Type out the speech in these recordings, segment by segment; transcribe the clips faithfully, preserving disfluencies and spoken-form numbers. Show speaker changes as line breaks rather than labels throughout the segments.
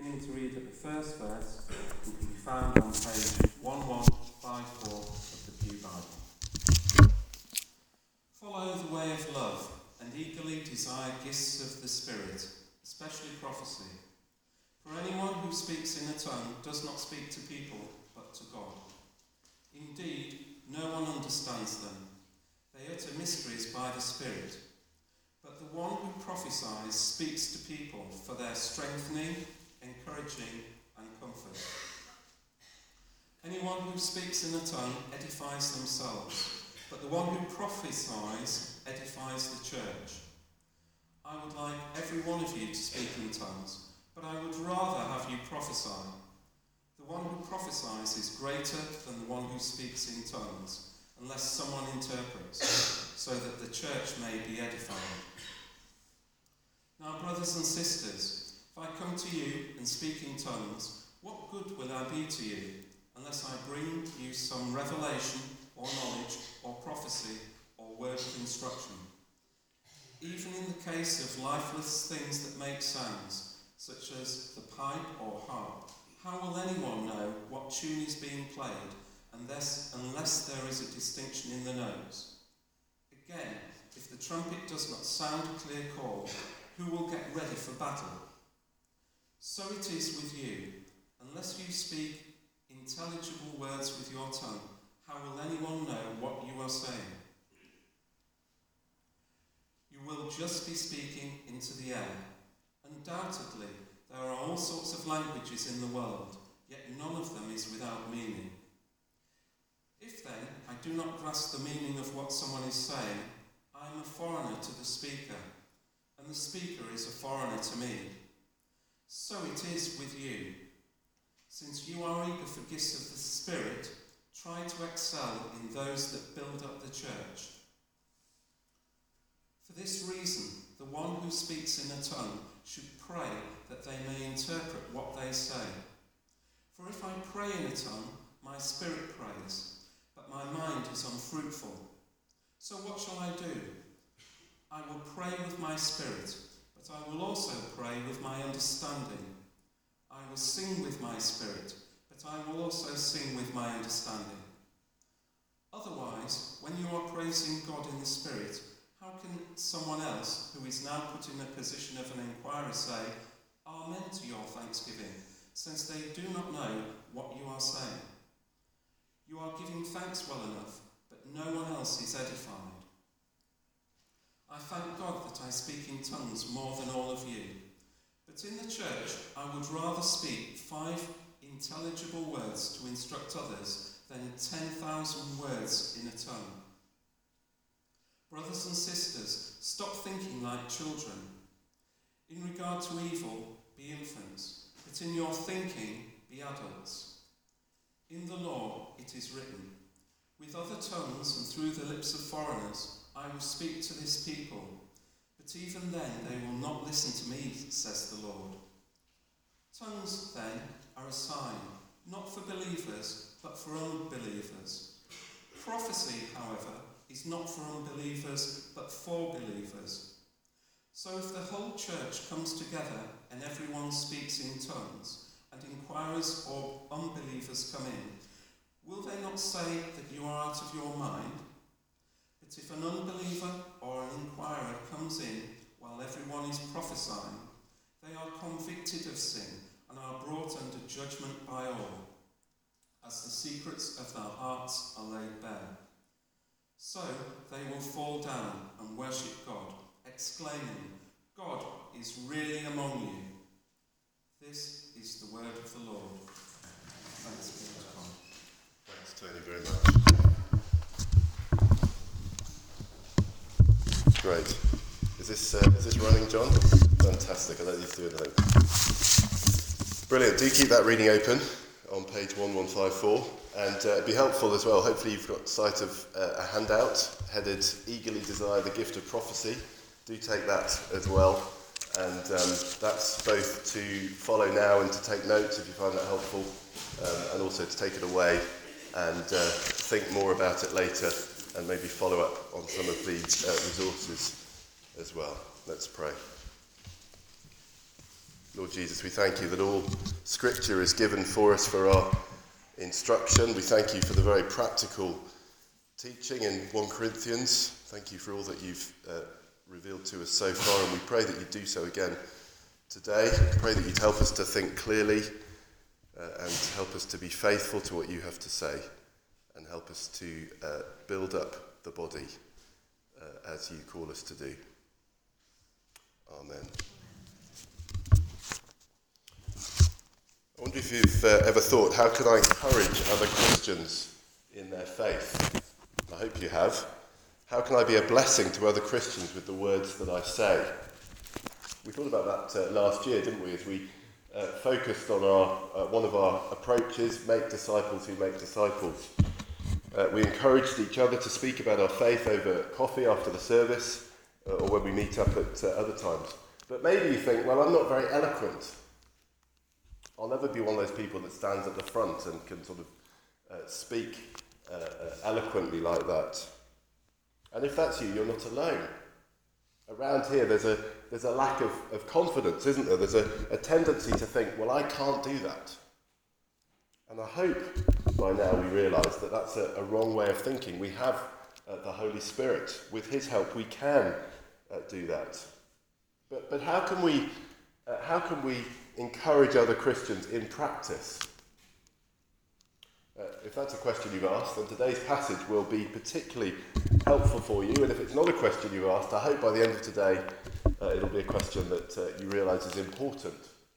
beginning to read at the first verse, and can be found on page eleven fifty-four of the Pew Bible. Follow the way of love, and eagerly desire gifts of the Spirit, especially prophecy. For anyone who speaks in a tongue does not speak to people, but to God. Indeed, no one understands them. They utter mysteries by the Spirit. But the one who prophesies speaks to people for their strengthening, encouraging, and comfort. Anyone who speaks in a tongue edifies themselves, but the one who prophesies edifies the church. I would like every one of you to speak in tongues, but I would rather have you prophesy. The one who prophesies is greater than the one who speaks in tongues, unless someone interprets, so that the church may be edified. Now, brothers and sisters, if I come to you and speak in tongues, what good will I be to you, unless I bring you some revelation or knowledge or prophecy or word of instruction? Even in the case of lifeless things that make sounds, such as the pipe or harp, how will anyone know what tune is being played unless, unless there is a distinction in the notes? Again, if the trumpet does not sound a clear call, who will get ready for battle? So it is with you. Unless you speak intelligible words with your tongue, how will anyone know what you are saying? You will just be speaking into the air. Undoubtedly, there are all sorts of languages in the world, yet none of them is without meaning. If then I do not grasp the meaning of what someone is saying, I am a foreigner to the speaker, and the speaker is a foreigner to me. So it is with you. Since you are eager for gifts of the Spirit, try to excel in those that build up the church. For this reason, the one who speaks in a tongue should pray that they may interpret what they say. For if I pray in a tongue, my spirit prays, but my mind is unfruitful. So what shall I do? I will pray with my spirit, but I will also pray with my understanding. I will sing with my spirit, but I will also sing with my understanding. Otherwise, when you are praising God in the Spirit, how can someone else, who is now put in the position of an inquirer, say, Amen to your thanksgiving, since they do not know what you are saying? You are giving thanks well enough, but no one else is edified. I thank God that I speak in tongues more than all of you. But in the church, I would rather speak five intelligible words to instruct others than ten thousand words in a tongue. Brothers and sisters, stop thinking like children. In regard to evil, be infants, but in your thinking, be adults. In the law, it is written, with other tongues and through the lips of foreigners, I will speak to this people, but even then they will not listen to me, says the Lord. Tongues, then, are a sign, not for believers, but for unbelievers. Prophecy, however, is not for unbelievers, but for believers. So if the whole church comes together and everyone speaks in tongues, and inquirers or unbelievers come in, will they not say that you are out of your mind? But if an unbeliever or an inquirer comes in while everyone is prophesying, they are convicted of sin and are brought under judgment by all, as the secrets of their hearts are laid bare. So they will fall down and worship God, exclaiming, God is really among you. This is the word of the Lord. Thanks be to God.
Thanks, Tony, very much. Great. Is this uh, is this running, John? Fantastic. I don't need to do anything. Brilliant. Do keep that reading open on page eleven fifty-four, and uh, it'd be helpful as well. Hopefully you've got sight of uh, a handout headed "Eagerly Desire the Gift of Prophecy." Do take that as well, and um, that's both to follow now and to take notes if you find that helpful, um, and also to take it away and uh, think more about it later, and maybe follow up on some of the uh, resources as well. Let's pray. Lord Jesus, we thank you that all Scripture is given for us for our instruction. We thank you for the very practical teaching in First Corinthians. Thank you for all that you've uh, revealed to us so far, and we pray that you do so again today. We pray that you'd help us to think clearly uh, and help us to be faithful to what you have to say, and help us to uh, build up the body uh, as you call us to do. Amen. I wonder if you've uh, ever thought, how can I encourage other Christians in their faith? I hope you have. How can I be a blessing to other Christians with the words that I say? We thought about that uh, last year, didn't we, as we uh, focused on our uh, one of our approaches, make disciples who make disciples. Uh, we encouraged each other to speak about our faith over coffee after the service, uh, or when we meet up at uh, other times. But maybe you think, well, I'm not very eloquent. I'll never be one of those people that stands at the front and can sort of uh, speak uh, uh, eloquently like that. And if that's you, you're not alone. Around here, there's a there's a lack of, of confidence, isn't there? There's a, a tendency to think, well, I can't do that. And I hope by now we realise that that's a, a wrong way of thinking. We have uh, the Holy Spirit. With his help, we can uh, do that. But but how can we uh, how can we encourage other Christians in practice? Uh, if that's a question you've asked, then today's passage will be particularly helpful for you. And if it's not a question you've asked, I hope by the end of today uh, it'll be a question that uh, you realise is important.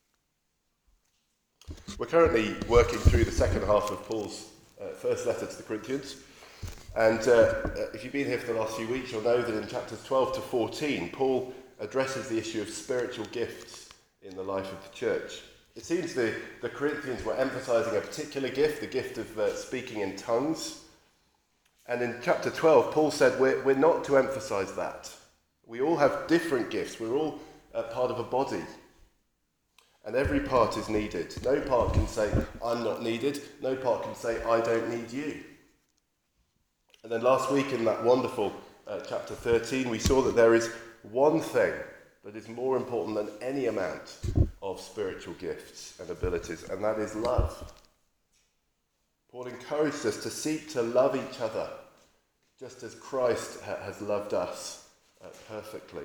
We're currently working through the second half of Paul's uh, first letter to the Corinthians. And uh, if you've been here for the last few weeks, you'll know that in chapters twelve to fourteen, Paul addresses the issue of spiritual gifts in the life of the church. It seems the, the Corinthians were emphasising a particular gift, the gift of uh, speaking in tongues. And in chapter twelve, Paul said we're, we're not to emphasise that. We all have different gifts. We're all uh, part of a body. And every part is needed. No part can say, I'm not needed. No part can say, I don't need you. And then last week in that wonderful uh, chapter thirteen, we saw that there is one thing that is more important than any amount of spiritual gifts and abilities, and that is love. Paul encouraged us to seek to love each other, just as Christ ha- has loved us uh, perfectly.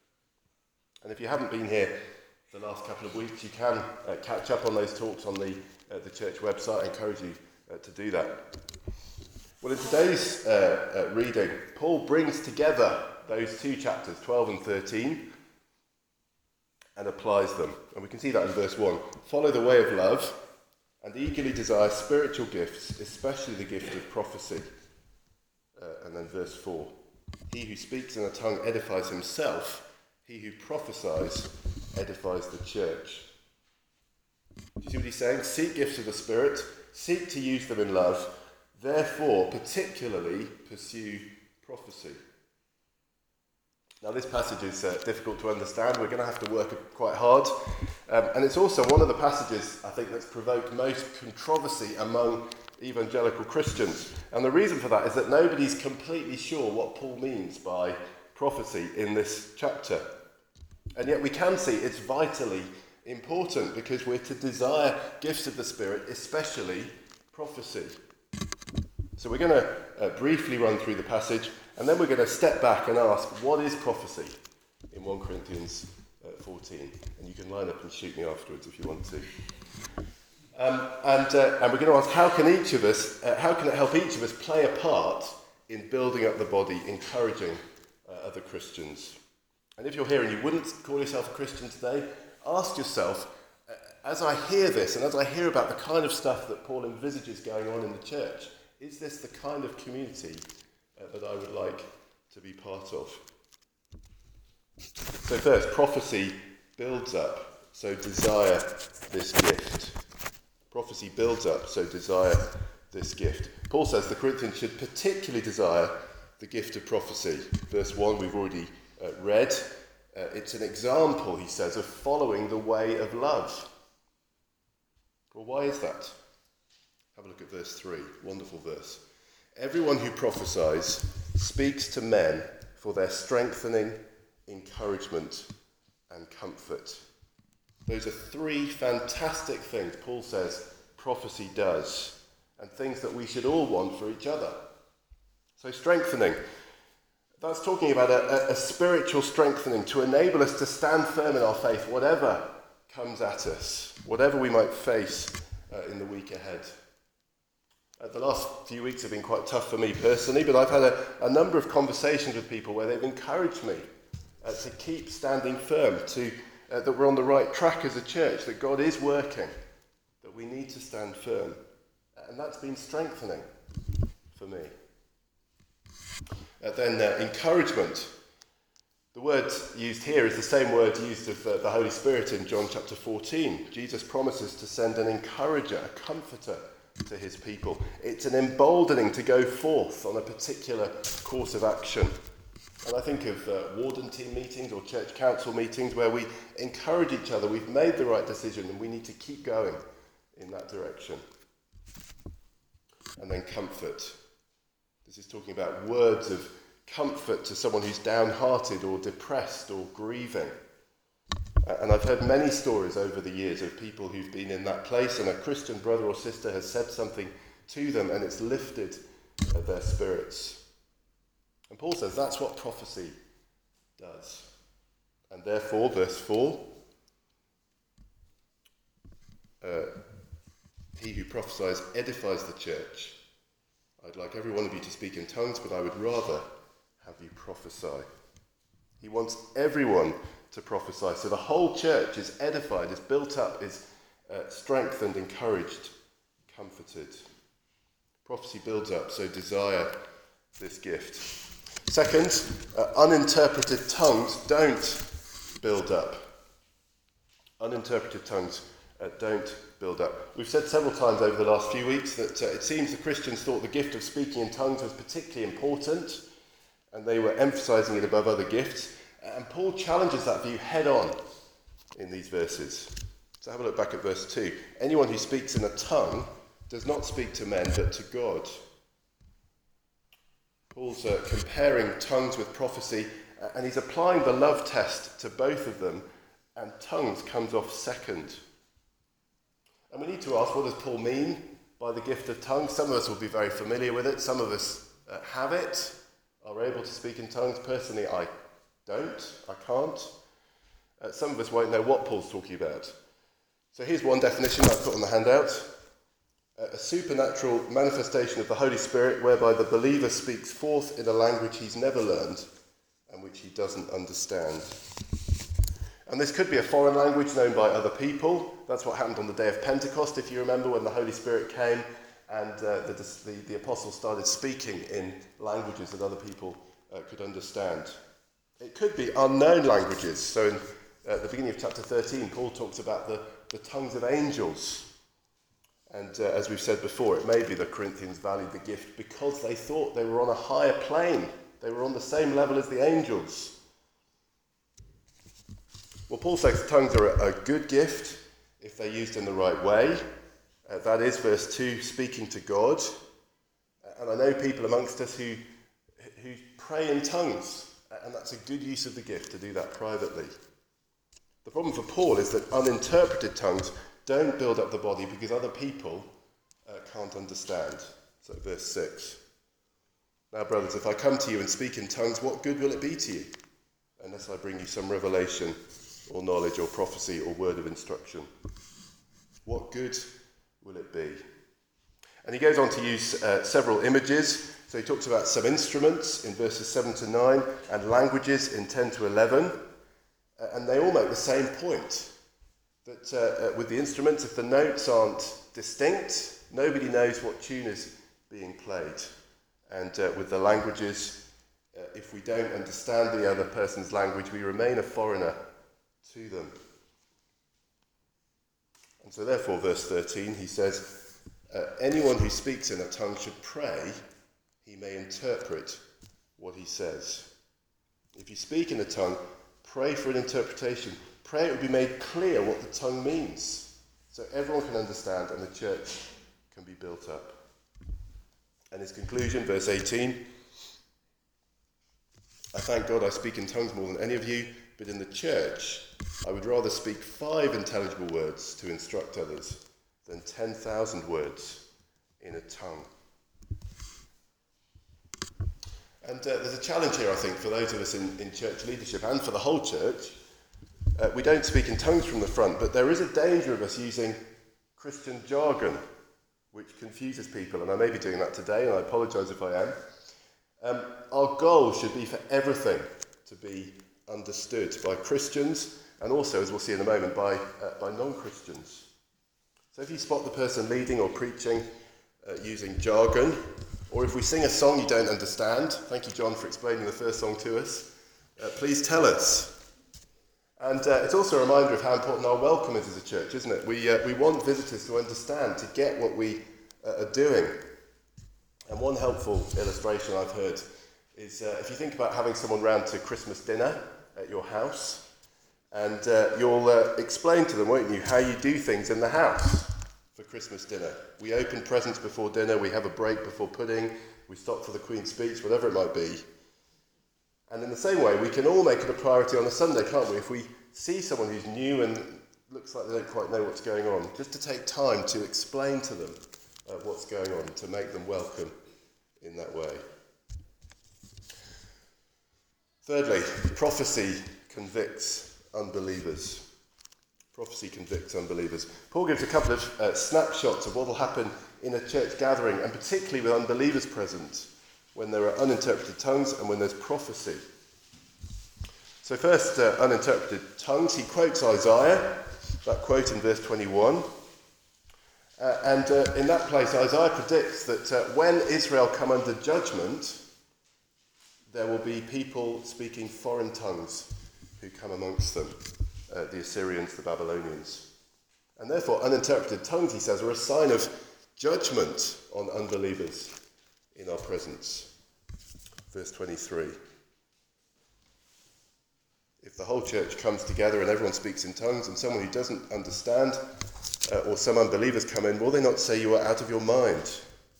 And if you haven't been here the last couple of weeks, you can uh, catch up on those talks on the uh, the church website. I encourage you uh, to do that. Well, in today's uh, uh, reading, Paul brings together those two chapters, twelve and thirteen, and applies them. And we can see that in verse one. Follow the way of love and eagerly desire spiritual gifts, especially the gift of prophecy. Uh, and then verse four. He who speaks in a tongue edifies himself. He who prophesies edifies the church. Do you see what he's saying? Seek gifts of the Spirit. Seek to use them in love. Therefore, particularly pursue prophecy. Now, this passage is uh, difficult to understand. We're going to have to work quite hard. Um, and it's also one of the passages, I think, that's provoked most controversy among evangelical Christians. And the reason for that is that nobody's completely sure what Paul means by prophecy in this chapter. And yet we can see it's vitally important, because we're to desire gifts of the Spirit, especially prophecy. So we're going to uh, briefly run through the passage, and then we're going to step back and ask, what is prophecy in First Corinthians uh, fourteen? And you can line up and shoot me afterwards if you want to. Um, and, uh, and we're going to ask, how can each of us, uh, how can it help each of us play a part in building up the body, encouraging uh, other Christians? And if you're here and you wouldn't call yourself a Christian today, ask yourself, uh, as I hear this and as I hear about the kind of stuff that Paul envisages going on in the church, is this the kind of community uh, that I would like to be part of? So first, prophecy builds up, so desire this gift. Prophecy builds up, so desire this gift. Paul says the Corinthians should particularly desire the gift of prophecy. Verse one we've already uh, read. Uh, it's an example, he says, of following the way of love. Well, why is that? Have a look at verse three, wonderful verse. Everyone who prophesies speaks to men for their strengthening, encouragement, and comfort. Those are three fantastic things Paul says prophecy does, and things that we should all want for each other. So strengthening, that's talking about a, a, a spiritual strengthening to enable us to stand firm in our faith, whatever comes at us, whatever we might face uh, in the week ahead. Uh, the last few weeks have been quite tough for me personally, but I've had a, a number of conversations with people where they've encouraged me uh, to keep standing firm, to uh, that we're on the right track as a church, that God is working, that we need to stand firm. And that's been strengthening for me. Uh, then uh, encouragement. The word used here is the same word used of uh, the Holy Spirit in John chapter fourteen. Jesus promises to send an encourager, a comforter to his people. It's an emboldening to go forth on a particular course of action. And I think of uh, warden team meetings or church council meetings where we encourage each other. We've made the right decision and we need to keep going in that direction. And then comfort. This is talking about words of comfort to someone who's downhearted or depressed or grieving. And I've heard many stories over the years of people who've been in that place and a Christian brother or sister has said something to them and it's lifted uh, their spirits. And Paul says that's what prophecy does. And therefore, verse four, uh, he who prophesies edifies the church. I'd like every one of you to speak in tongues, but I would rather have you prophesy. He wants everyone to prophesy. So the whole church is edified, is built up, is uh, strengthened, encouraged, comforted. Prophecy builds up, so desire this gift. Second, uh, uninterpreted tongues don't build up. Uninterpreted tongues uh, don't build up. We've said several times over the last few weeks that uh, it seems the Christians thought the gift of speaking in tongues was particularly important, and they were emphasising it above other gifts. And Paul challenges that view head on in these verses. So have a look back at verse two. Anyone who speaks in a tongue does not speak to men, but to God. Paul's uh, comparing tongues with prophecy, uh, and he's applying the love test to both of them, and tongues comes off second. And we need to ask, what does Paul mean by the gift of tongues? Some of us will be very familiar with it. Some of us uh, have it, are able to speak in tongues. Personally, I don't. I can't. Uh, some of us won't know what Paul's talking about. So here's one definition I've put on the handout. A supernatural manifestation of the Holy Spirit whereby the believer speaks forth in a language he's never learned and which he doesn't understand. And this could be a foreign language known by other people. That's what happened on the day of Pentecost, if you remember, when the Holy Spirit came and uh, the, the, the apostles started speaking in languages that other people uh, could understand. It could be unknown languages. So in uh, the beginning of chapter thirteen, Paul talks about the, the tongues of angels. And uh, as we've said before, it may be the Corinthians valued the gift because they thought they were on a higher plane. They were on the same level as the angels. Well, Paul says tongues are a, a good gift if they're used in the right way. Uh, that is, verse two, speaking to God. And I know people amongst us who, who pray in tongues, and that's a good use of the gift to do that privately. The problem for Paul is that uninterpreted tongues don't build up the body because other people uh, can't understand. So verse six. Now, brothers, if I come to you and speak in tongues, what good will it be to you? Unless I bring you some revelation or knowledge or prophecy or word of instruction. What good will it be? And he goes on to use uh, several images. So he talks about some instruments in verses seven to nine and languages in ten to eleven. Uh, and they all make the same point. That uh, uh, with the instruments, if the notes aren't distinct, nobody knows what tune is being played. And uh, with the languages, uh, if we don't understand the other person's language, we remain a foreigner to them. And so therefore, verse thirteen, he says, uh, anyone who speaks in a tongue should pray he may interpret what he says. If you speak in a tongue, pray for an interpretation. Pray it will be made clear what the tongue means, so everyone can understand and the church can be built up. And his conclusion, verse eighteen, I thank God I speak in tongues more than any of you, but in the church, I would rather speak five intelligible words to instruct others than ten thousand words in a tongue. And uh, there's a challenge here, I think, for those of us in, in church leadership and for the whole church. Uh, we don't speak in tongues from the front, but there is a danger of us using Christian jargon, which confuses people, and I may be doing that today, and I apologise if I am. Um, our goal should be for everything to be understood by Christians, and also, as we'll see in a moment, by, uh, by non-Christians. So if you spot the person leading or preaching uh, using jargon, or if we sing a song you don't understand, thank you, John, for explaining the first song to us, uh, please tell us. And uh, it's also a reminder of how important our welcome is as a church, isn't it? We, uh, we want visitors to understand, to get what we uh, are doing. And one helpful illustration I've heard is uh, if you think about having someone round to Christmas dinner at your house, and uh, you'll uh, explain to them, won't you, how you do things in the house for Christmas dinner. We open presents before dinner, we have a break before pudding, we stop for the Queen's speech, whatever it might be. And in the same way, we can all make it a priority on a Sunday, can't we? If we see someone who's new and looks like they don't quite know what's going on, just to take time to explain to them uh, what's going on, to make them welcome in that way. Thirdly, prophecy convicts unbelievers. Prophecy convicts unbelievers. Paul gives a couple of uh, snapshots of what will happen in a church gathering, and particularly with unbelievers present, when there are uninterpreted tongues and when there's prophecy. So first, uh, uninterpreted tongues. He quotes Isaiah, that quote in verse twenty-one. Uh, and uh, in that place, Isaiah predicts that uh, when Israel come under judgment, there will be people speaking foreign tongues who come amongst them, uh, the Assyrians, the Babylonians. And therefore, uninterpreted tongues, he says, are a sign of judgment on unbelievers in our presence. Verse twenty-three. If the whole church comes together and everyone speaks in tongues and someone who doesn't understand uh, or some unbelievers come in, will they not say you are out of your mind?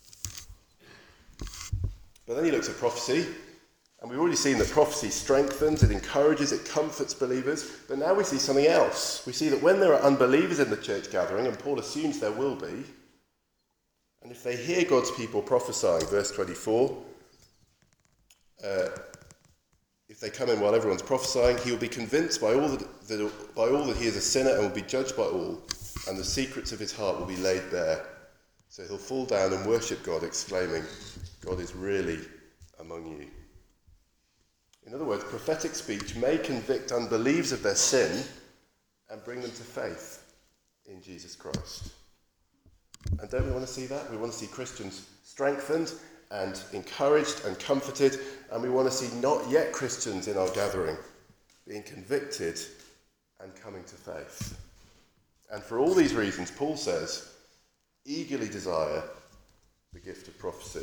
But then he looks at prophecy, and we've already seen that prophecy strengthens, it encourages, it comforts believers. But now we see something else. We see that when there are unbelievers in the church gathering, and Paul assumes there will be, and if they hear God's people prophesying, verse twenty-four, uh, if they come in while everyone's prophesying, he will be convinced by all that, that, by all that he is a sinner and will be judged by all, and the secrets of his heart will be laid bare. So he'll fall down and worship God, exclaiming, God is really among you. In other words, prophetic speech may convict unbelievers of their sin and bring them to faith in Jesus Christ. And don't we want to see that? We want to see Christians strengthened and encouraged and comforted, and we want to see not yet Christians in our gathering being convicted and coming to faith. And for all these reasons, Paul says, eagerly desire the gift of prophecy.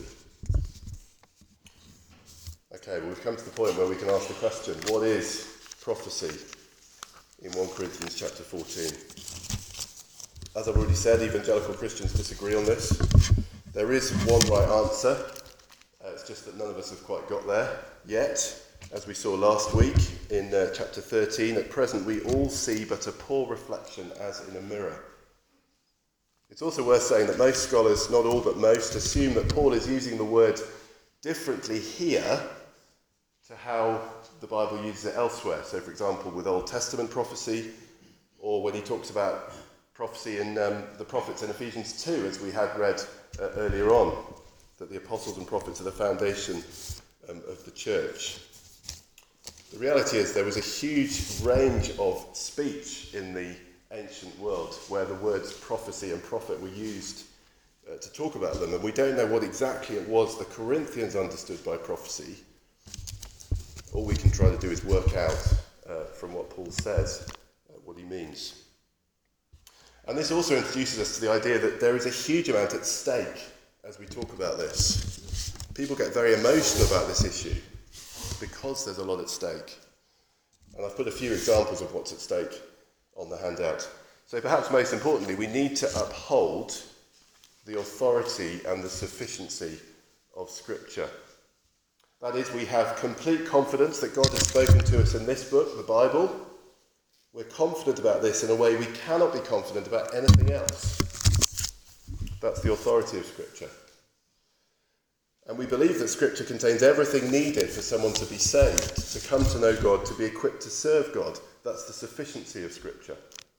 Okay, well, we've come to the point where we can ask the question, what is prophecy in First Corinthians chapter fourteen? As I've already said, evangelical Christians disagree on this. There is one right answer. Uh, it's just that none of us have quite got there yet. As we saw last week in uh, chapter thirteen, at present we all see but a poor reflection as in a mirror. It's also worth saying that most scholars, not all but most, assume that Paul is using the word differently here to how the Bible uses it elsewhere. So, for example, with Old Testament prophecy, or when he talks about prophecy in um, the prophets in Ephesians two, as we had read uh, earlier on, that the apostles and prophets are the foundation um, of the church. The reality is there was a huge range of speech in the ancient world where the words prophecy and prophet were used uh, to talk about them, and we don't know what exactly it was the Corinthians understood by prophecy. All we can try to do is work out uh, from what Paul says uh, what he means. And this also introduces us to the idea that there is a huge amount at stake as we talk about this. People get very emotional about this issue because there's a lot at stake. And I've put a few examples of what's at stake on the handout. So perhaps most importantly, we need to uphold the authority and the sufficiency of Scripture. That is, we have complete confidence that God has spoken to us in this book, the Bible. We're confident about this in a way we cannot be confident about anything else. That's the authority of Scripture. And we believe that Scripture contains everything needed for someone to be saved, to come to know God, to be equipped to serve God. That's the sufficiency of Scripture.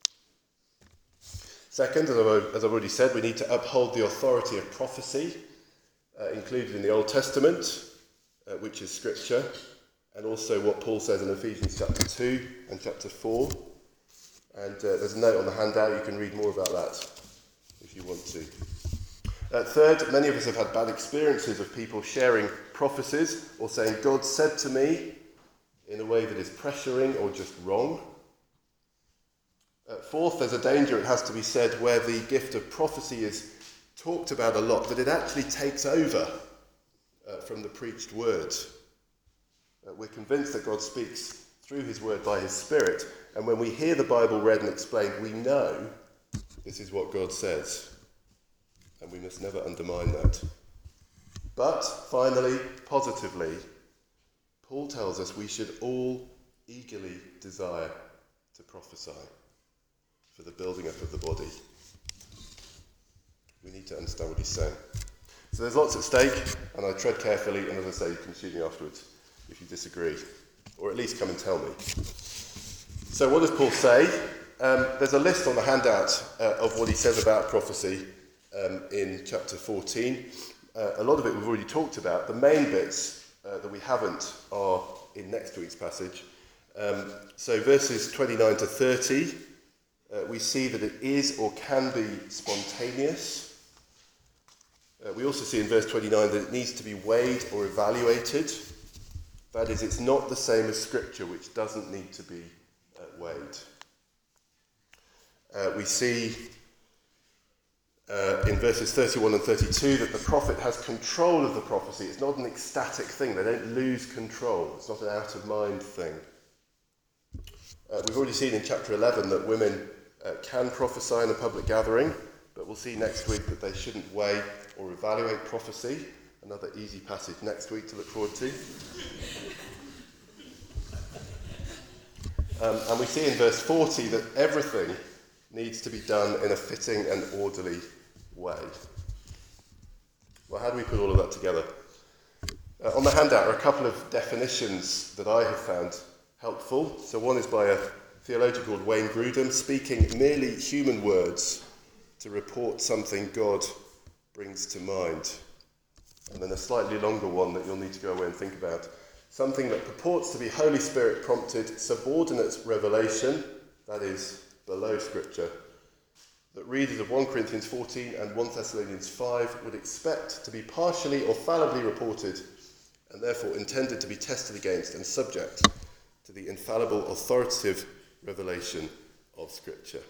Second, as I've already said, we need to uphold the authority of prophecy, uh, included in the Old Testament, uh, which is Scripture, and also what Paul says in Ephesians chapter two and chapter four. And uh, there's a note on the handout, you can read more about that if you want to. Uh, third, many of us have had bad experiences of people sharing prophecies or saying, God said to me, in a way that is pressuring or just wrong. Uh, fourth, there's a danger, it has to be said, where the gift of prophecy is talked about a lot, that it actually takes over uh, from the preached word. Uh, we're convinced that God speaks through his word by his Spirit, and when we hear the Bible read and explained, we know this is what God says, and we must never undermine that. But, finally, positively, Paul tells us we should all eagerly desire to prophesy for the building up of the body. We need to understand what he's saying. So there's lots at stake, and I tread carefully, and as I say, you can shoot me afterwards if you disagree, or at least come and tell me. So what does Paul say? Um, there's a list on the handout uh, of what he says about prophecy um, in chapter fourteen. Uh, a lot of it we've already talked about. The main bits uh, that we haven't are in next week's passage. Um, so verses twenty-nine to thirty, uh, we see that it is or can be spontaneous. Uh, we also see in verse twenty-nine that it needs to be weighed or evaluated. That is, it's not the same as Scripture, which doesn't need to be uh, weighed. Uh, we see uh, in verses thirty-one and thirty-two that the prophet has control of the prophecy. It's not an ecstatic thing. They don't lose control. It's not an out-of-mind thing. Uh, we've already seen in chapter eleven that women uh, can prophesy in a public gathering, but we'll see next week that they shouldn't weigh or evaluate prophecy. Another easy passage next week to look forward to. Um, and we see in verse forty that everything needs to be done in a fitting and orderly way. Well, how do we put all of that together? Uh, on the handout are a couple of definitions that I have found helpful. So one is by a theologian called Wayne Grudem, speaking merely human words to report something God brings to mind. And then a slightly longer one that you'll need to go away and think about. Something that purports to be Holy Spirit prompted subordinate revelation, that is, below Scripture, that readers of First Corinthians fourteen and First Thessalonians five would expect to be partially or fallibly reported, and therefore intended to be tested against and subject to the infallible authoritative revelation of Scripture.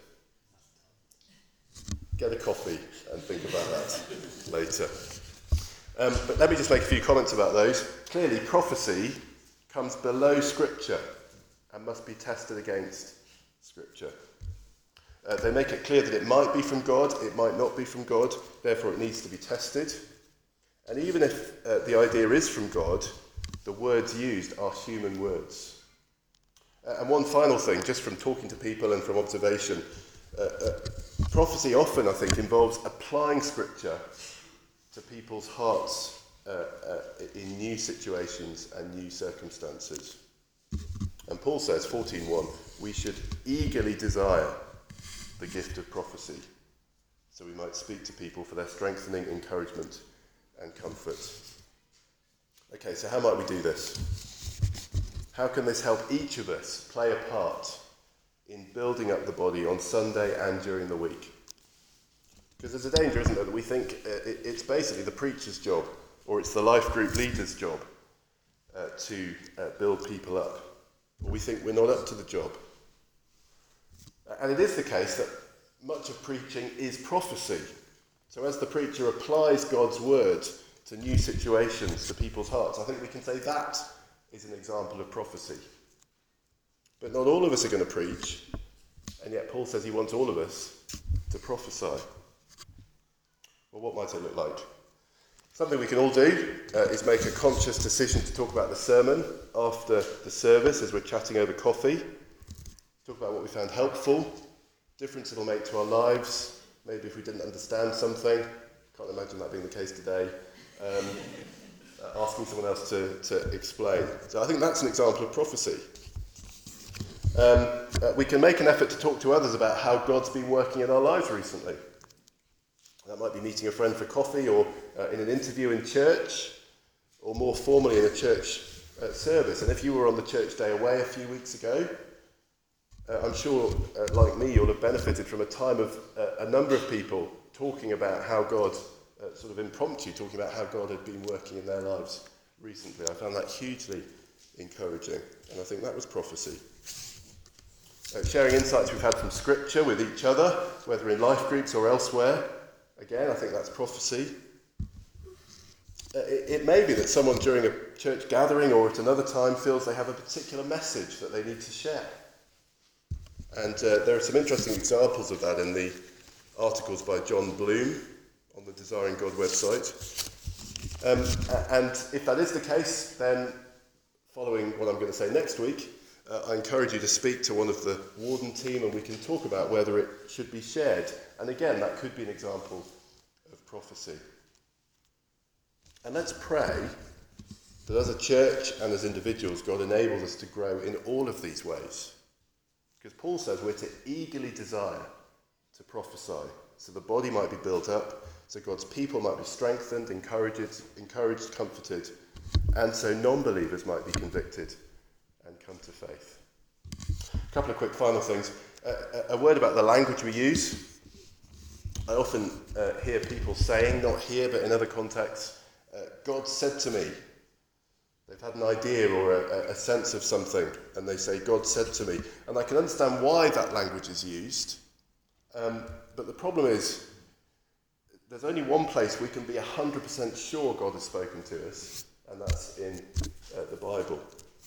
Get a coffee and think about that later. Um, but let me just make a few comments about those. Clearly, prophecy comes below Scripture and must be tested against Scripture. Uh, they make it clear that it might be from God, it might not be from God, therefore it needs to be tested. And even if uh, the idea is from God, the words used are human words. Uh, and one final thing, just from talking to people and from observation, uh, uh, prophecy often, I think, involves applying Scripture to people's hearts uh, uh, in new situations and new circumstances. And Paul says, fourteen one, we should eagerly desire the gift of prophecy, so we might speak to people for their strengthening, encouragement, and comfort. Okay, so how might we do this? How can this help each of us play a part in building up the body on Sunday and during the week? Because there's a danger, isn't there, that we think it's basically the preacher's job, or it's the life group leader's job uh, to uh, build people up. Or we think we're not up to the job. And it is the case that much of preaching is prophecy. So as the preacher applies God's word to new situations, to people's hearts, I think we can say that is an example of prophecy. But not all of us are going to preach, and yet Paul says he wants all of us to prophesy. Well, what might it look like? Something we can all do uh, is make a conscious decision to talk about the sermon after the service as we're chatting over coffee. Talk about what we found helpful, difference it'll make to our lives, maybe if we didn't understand something. Can't imagine that being the case today. Um, uh, asking someone else to, to explain. So I think that's an example of prophecy. Um, uh, we can make an effort to talk to others about how God's been working in our lives recently. That might be meeting a friend for coffee, or uh, in an interview in church, or more formally in a church uh, service. And if you were on the church day away a few weeks ago, uh, I'm sure, uh, like me, you'll have benefited from a time of uh, a number of people talking about how God, uh, sort of impromptu, talking about how God had been working in their lives recently. I found that hugely encouraging, and I think that was prophecy. Uh, sharing insights we've had from Scripture with each other, whether in life groups or elsewhere. Again, I think that's prophecy. Uh, it, it may be that someone during a church gathering or at another time feels they have a particular message that they need to share. And uh, there are some interesting examples of that in the articles by John Bloom on the Desiring God website. Um, and if that is the case, then following what I'm going to say next week, Uh, I encourage you to speak to one of the Warden team and we can talk about whether it should be shared. And again, that could be an example of prophecy. And let's pray that as a church and as individuals, God enables us to grow in all of these ways. Because Paul says we're to eagerly desire to prophesy, so the body might be built up, so God's people might be strengthened, encouraged, encouraged, comforted, and so non-believers might be convicted and come to faith. A couple of quick final things. Uh, a word about the language we use. I often uh, hear people saying, not here but in other contexts, uh, God said to me. They've had an idea or a, a sense of something and they say, God said to me. And I can understand why that language is used. Um, but the problem is, there's only one place we can be one hundred percent sure God has spoken to us, and that's in uh, the Bible.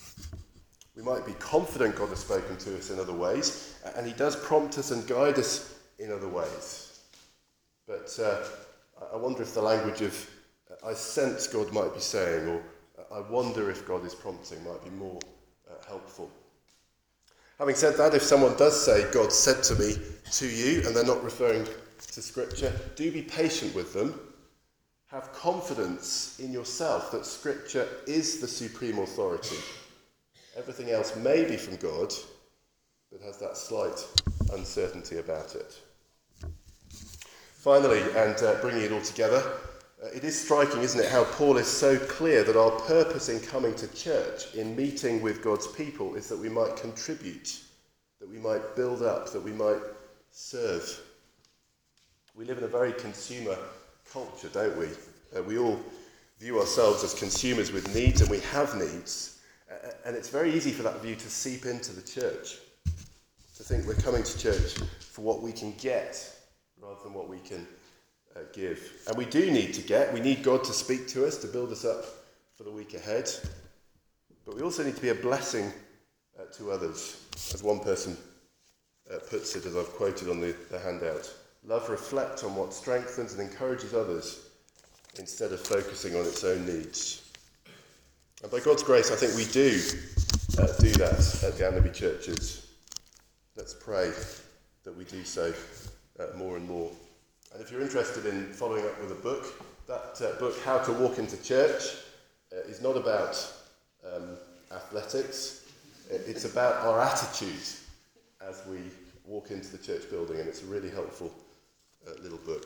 We might be confident God has spoken to us in other ways, and he does prompt us and guide us in other ways. But uh, I wonder if the language of uh, I sense God might be saying, or uh, I wonder if God is prompting might be more uh, helpful. Having said that, if someone does say God said to me to you, and they're not referring to Scripture, do be patient with them. Have confidence in yourself that Scripture is the supreme authority. Everything else may be from God, but has that slight uncertainty about it. Finally, and uh, bringing it all together, uh, it is striking, isn't it, how Paul is so clear that our purpose in coming to church, in meeting with God's people, is that we might contribute, that we might build up, that we might serve. We live in a very consumer culture, don't we? Uh, we all view ourselves as consumers with needs, and we have needs. And it's very easy for that view to seep into the church, to think we're coming to church for what we can get rather than what we can uh, give. And we do need to get, we need God to speak to us, to build us up for the week ahead. But we also need to be a blessing uh, to others, as one person uh, puts it, as I've quoted on the, the handout. Love reflects on what strengthens and encourages others instead of focusing on its own needs. And by God's grace, I think we do uh, do that at the Annaby churches. Let's pray that we do so uh, more and more. And if you're interested in following up with a book, that uh, book, How to Walk into Church, uh, is not about um, athletics. It's about our attitude as we walk into the church building, and it's a really helpful uh, little book.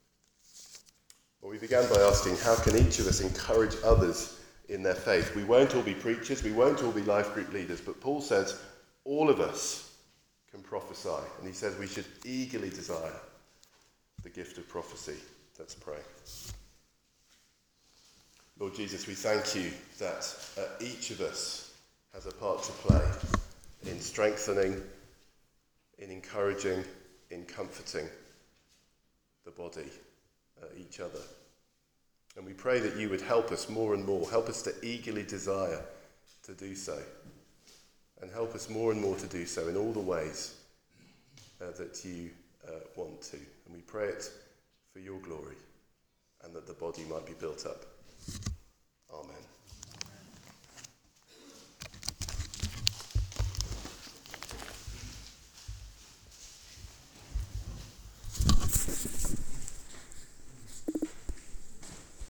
Well, we began by asking, how can each of us encourage others in their faith? We won't all be preachers, we won't all be life group leaders, but Paul says all of us can prophesy, and he says we should eagerly desire the gift of prophecy. Let's pray. Lord Jesus, we thank you that uh, each of us has a part to play in strengthening, in encouraging, in comforting the body, uh, each other. And we pray that you would help us more and more, help us to eagerly desire to do so, and help us more and more to do so in all the ways uh, that you uh, want to. And we pray it for your glory. and that the body might be built up. Amen.